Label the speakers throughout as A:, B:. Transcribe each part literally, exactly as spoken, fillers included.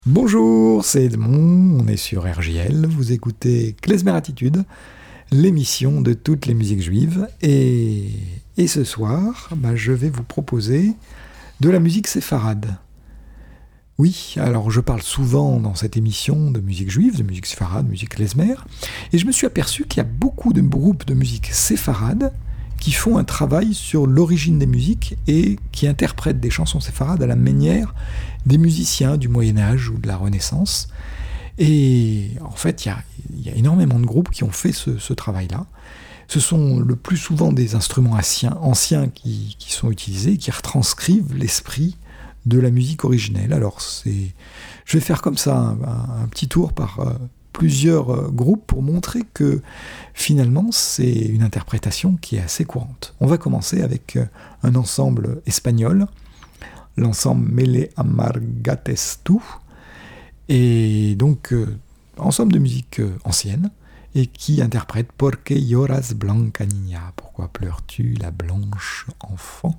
A: Bonjour, c'est Edmond, on est sur R J L, vous écoutez Klezmer Attitude, l'émission de toutes les musiques juives, et, et ce soir, bah, je vais vous proposer de la musique séfarade. Oui, alors je parle souvent dans cette émission de musique juive, de musique séfarade, de musique klezmer, et je me suis aperçu qu'il y a beaucoup de groupes de musique séfarade qui font un travail sur l'origine des musiques et qui interprètent des chansons séfarades à la manière des musiciens du Moyen-Âge ou de la Renaissance. Et en fait, il y a, il y a énormément de groupes qui ont fait ce, ce travail-là. Ce sont le plus souvent des instruments anciens, anciens qui, qui sont utilisés, qui retranscrivent l'esprit de la musique originelle. Alors, c'est, je vais faire comme ça un, un, un petit tour par euh, plusieurs euh, groupes pour montrer que finalement, c'est une interprétation qui est assez courante. On va commencer avec euh, un ensemble espagnol, l'ensemble Mele Amargates Tu, et donc euh, ensemble de musique euh, ancienne, et qui interprète Porque lloras blanca niña, pourquoi pleures-tu la blanche enfant?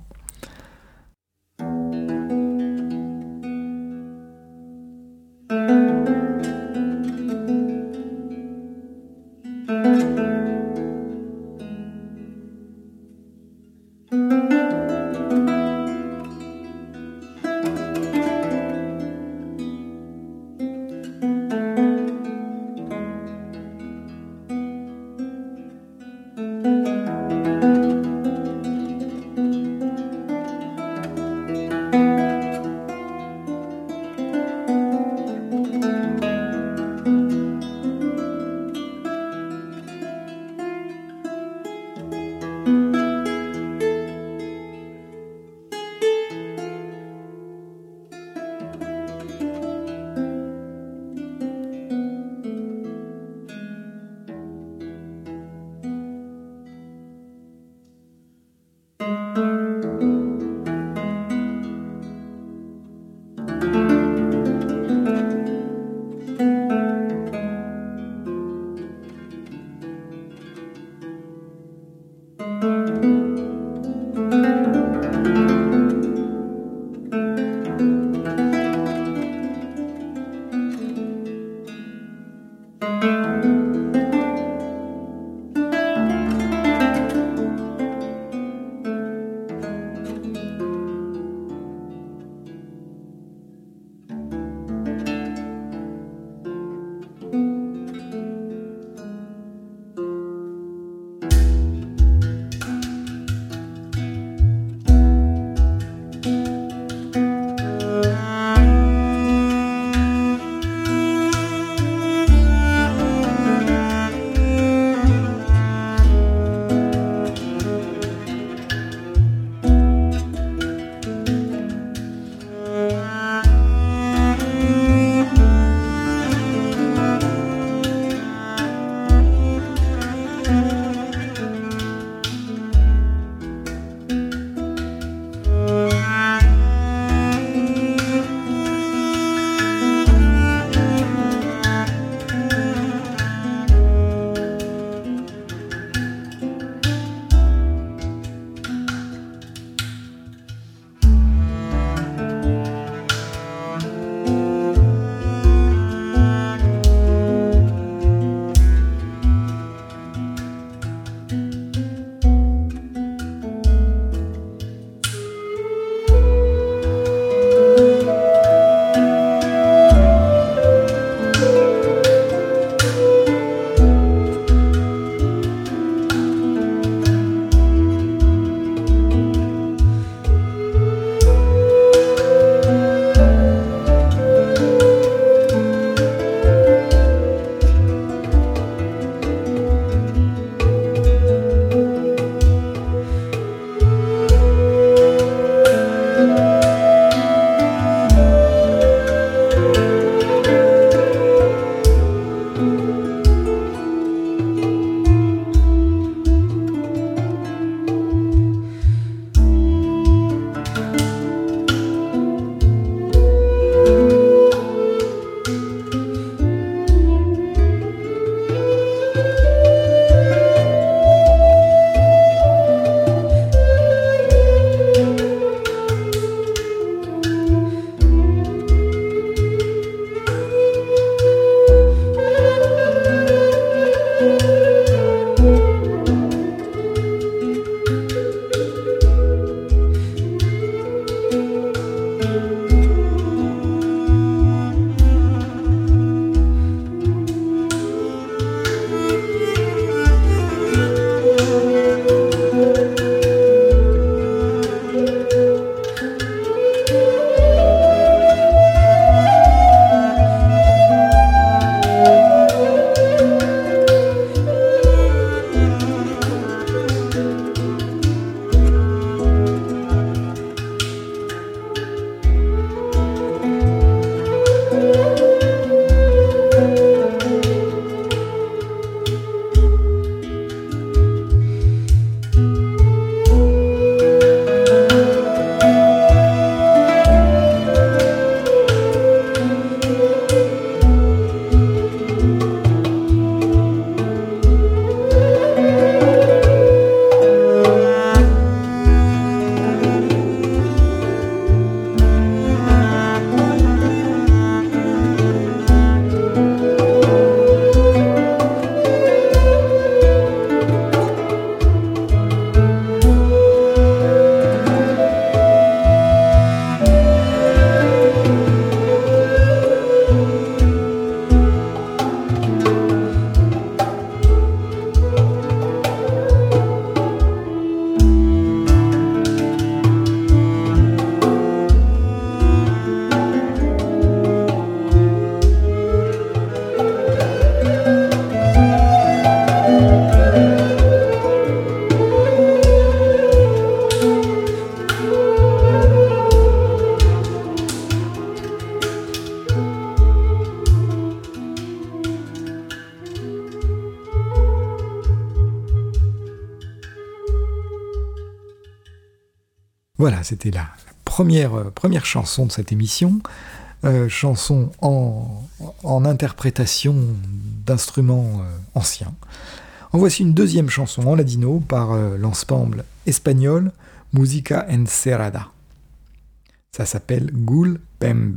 A: Voilà, c'était la première, euh, première chanson de cette émission, euh, chanson en, en interprétation d'instruments euh, anciens. En voici une deuxième chanson en ladino par euh, l'ensemble espagnol Música Encerrada. Ça s'appelle Gul Pembe.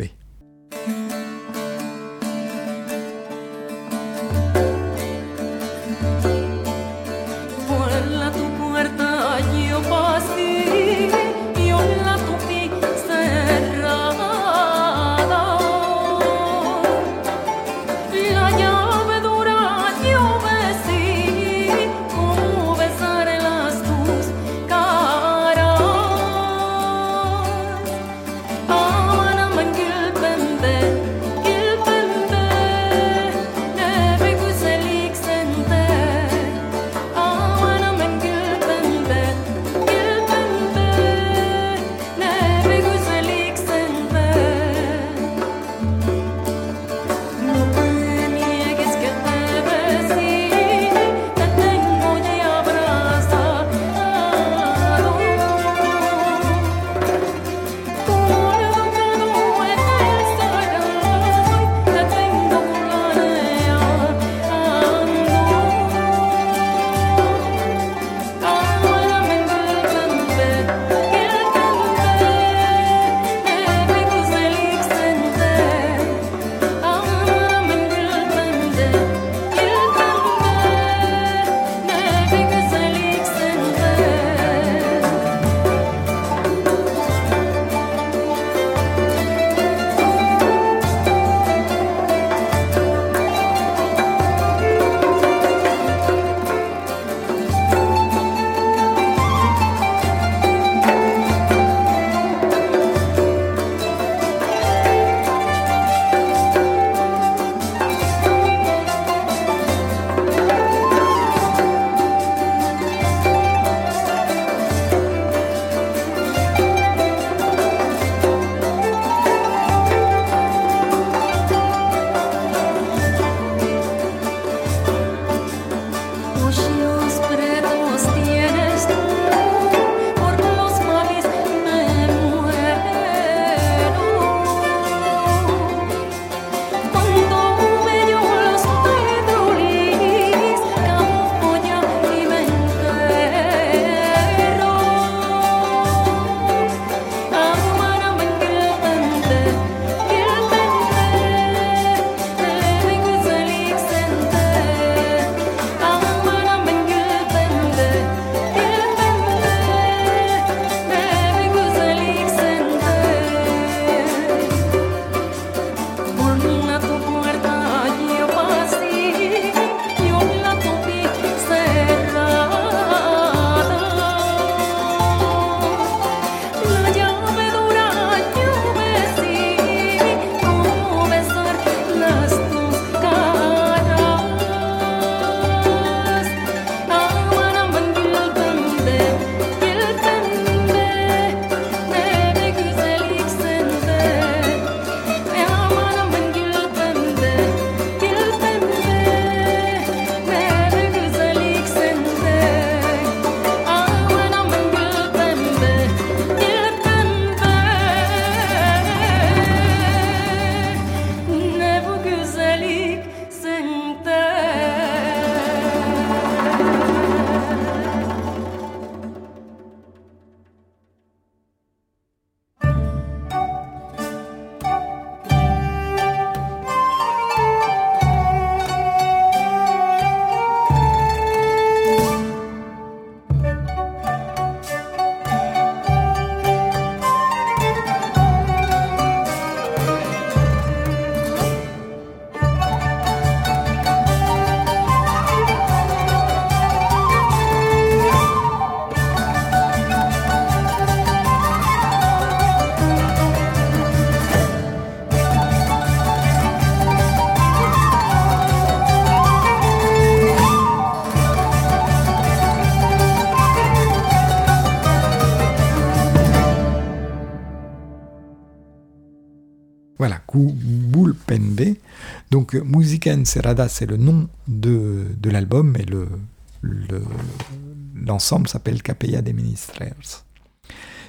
A: Voilà, Gul Pembe. Donc, Música Encerrada, c'est le nom de, de l'album, et le, le, l'ensemble s'appelle Capella de Ministrers.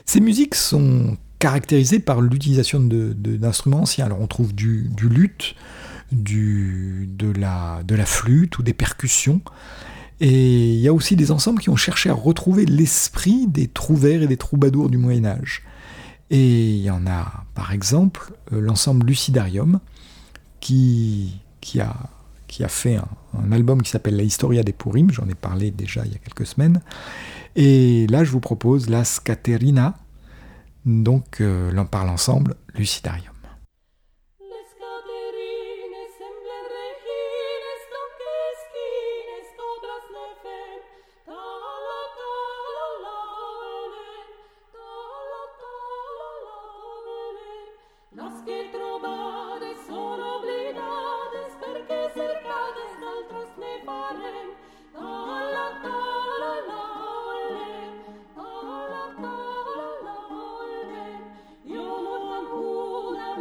A: Ces musiques sont caractérisées par l'utilisation de, de, d'instruments anciens. Alors on trouve du, du luth, du, de, la, de la flûte ou des percussions. Et il y a aussi des ensembles qui ont cherché à retrouver l'esprit des trouvères et des troubadours du Moyen-Âge. Et il y en a, par exemple, l'ensemble Lucidarium, qui, qui, a, qui a fait un, un album qui s'appelle La Historia des Purim, j'en ai parlé déjà il y a quelques semaines. Et là, je vous propose la Scaterina, donc euh, par l'ensemble Lucidarium.
B: Io non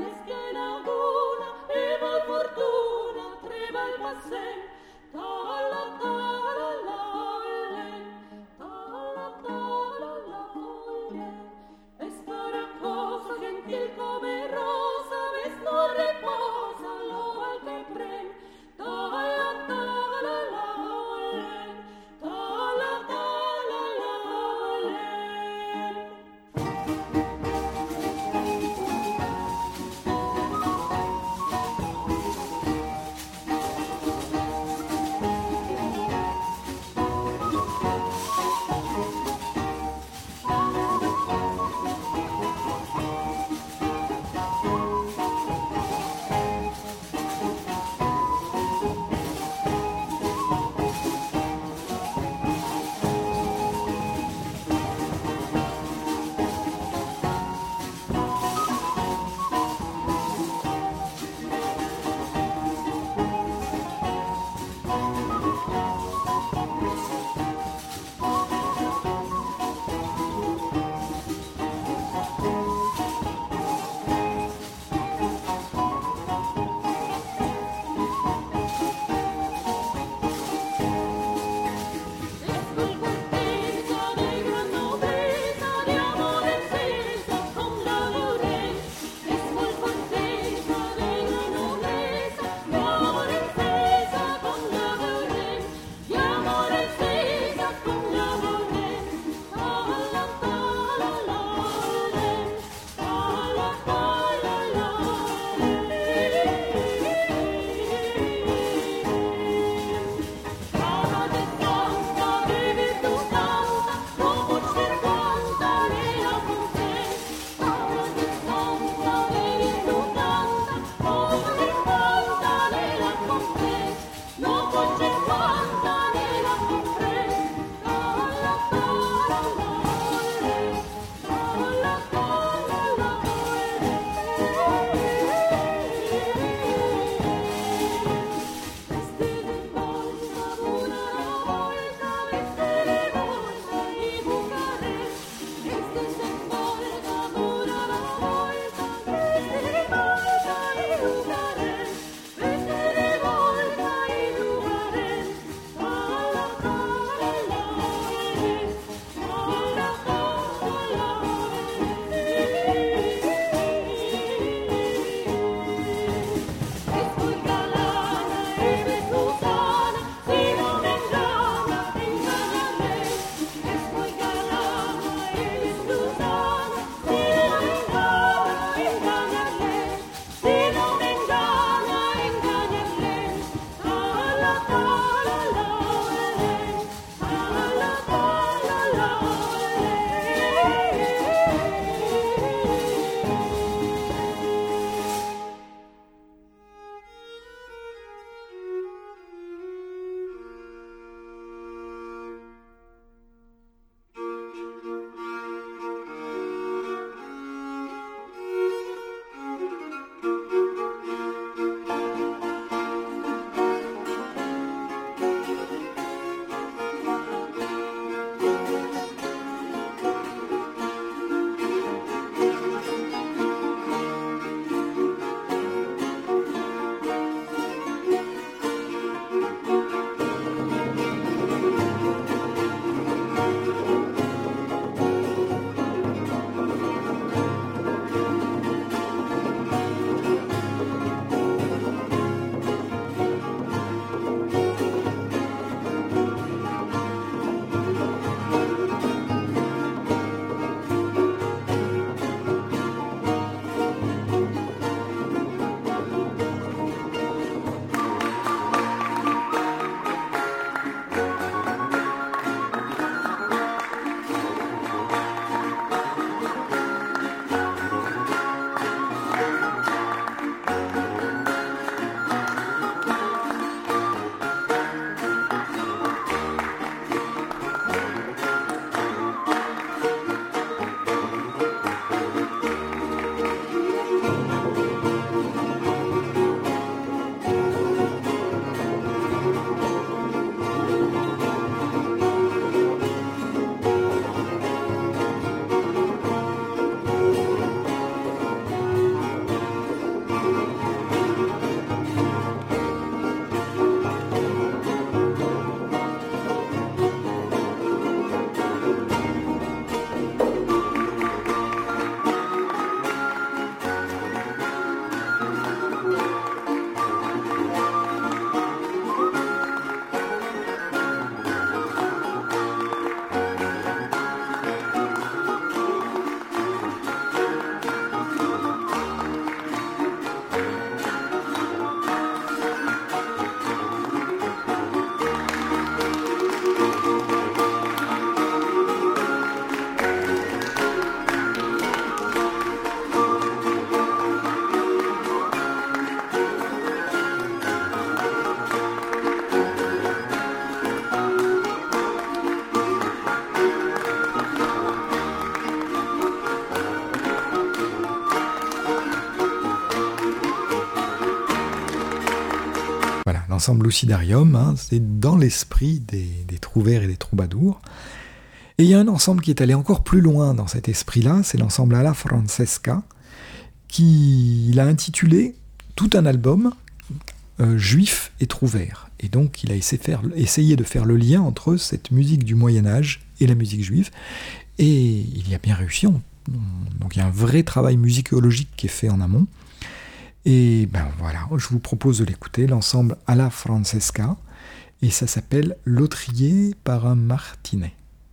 A: l'ensemble Lucidarium, hein, c'est dans l'esprit des, des trouvères et des troubadours. Et il y a un ensemble qui est allé encore plus loin dans cet esprit-là, c'est l'ensemble Alla Francesca, qui il a intitulé tout un album euh, Juifs et trouvères. Et donc il a essayé, faire, essayé de faire le lien entre cette musique du Moyen-Âge et la musique juive, et il y a bien réussi. On, donc il y a un vrai travail musicologique qui est fait en amont. Et ben voilà, je vous propose de l'écouter, l'ensemble Alla Francesca, et ça s'appelle L'autrier par un martinet.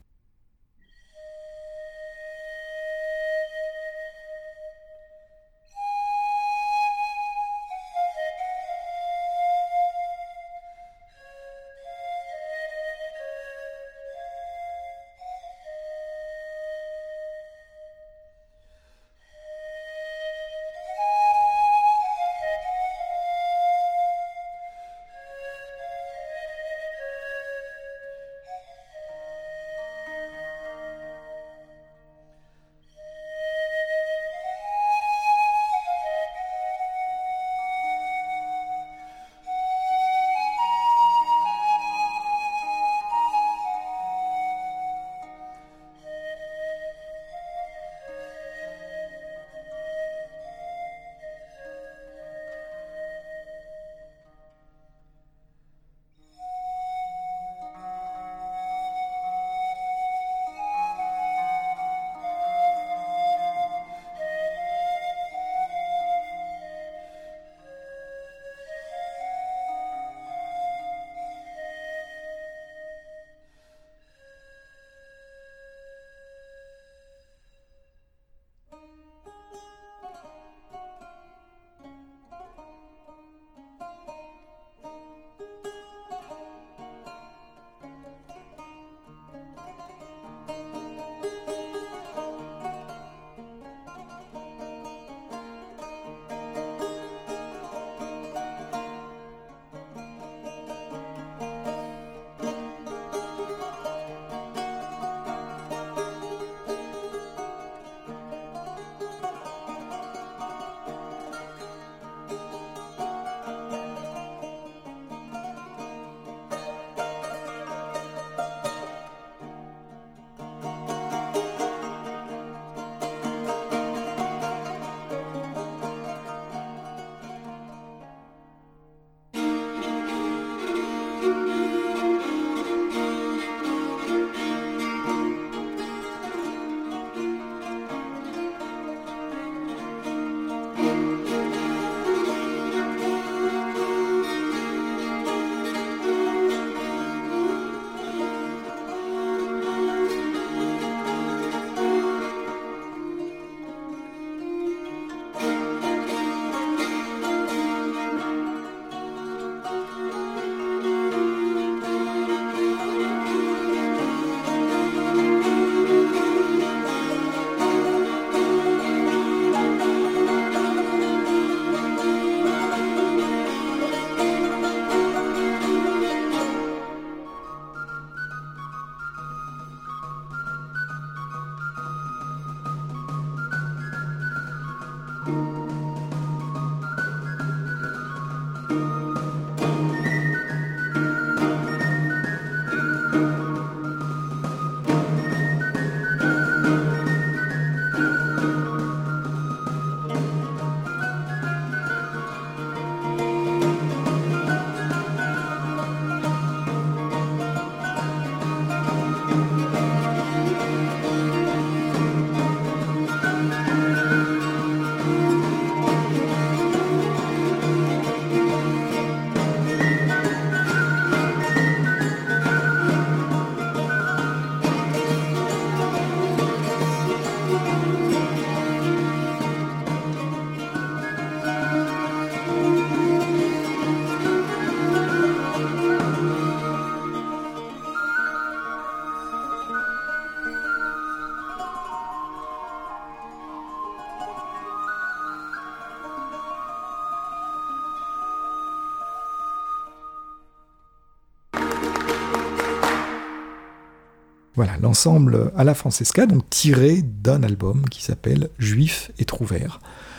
A: Voilà, l'ensemble Alla Francesca, donc tiré d'un album qui s'appelle Juifs et trouvères.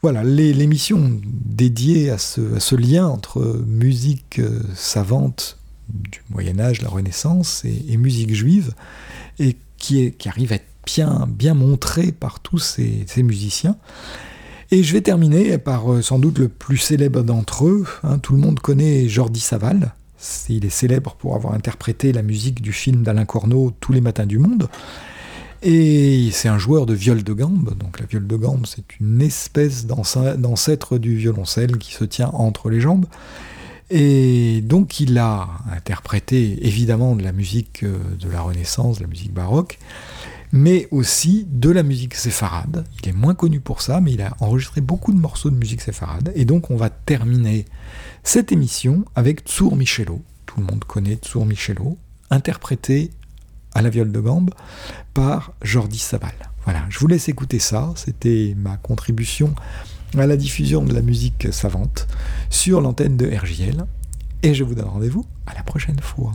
A: Voilà, les- l'émission dédiée à ce, à ce lien entre musique euh, savante du Moyen Âge, la Renaissance, et, et musique juive, et qui, est, qui arrive à être bien, bien montrée par tous ces, ces musiciens. Et je vais terminer par euh, sans doute le plus célèbre d'entre eux. Hein, tout le monde connaît Jordi Savall. C'est- il est célèbre pour avoir interprété la musique du film d'Alain Corneau, Tous les matins du monde. Et c'est un joueur de viol de gambe. Donc la viol de gambe, c'est une espèce d'anci- d'ancêtre du violoncelle qui se tient entre les jambes. Et donc il a interprété évidemment de la musique euh, de la Renaissance, de la musique baroque, mais aussi de la musique séfarade. Il est moins connu pour ça, mais il a enregistré beaucoup de morceaux de musique séfarade. Et donc on va terminer cette émission avec Tsour Michelot. Tout le monde connaît Tsour Michelot, interprété à la viole de gambe par Jordi Savall. Voilà, je vous laisse écouter ça. C'était ma contribution à la diffusion de la musique savante sur l'antenne de R J L. Et je vous donne rendez-vous à la prochaine fois.